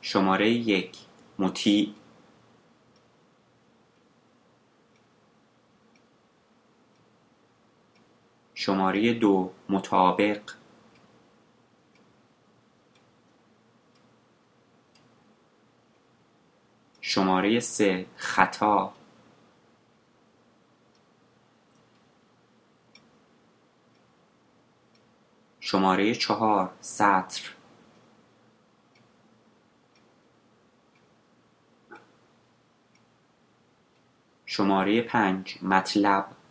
شماره 1 مطیع. شماره 2 مطابق. شماره 3 خطا. شماره 4 سطر. شماره 5 مطلب.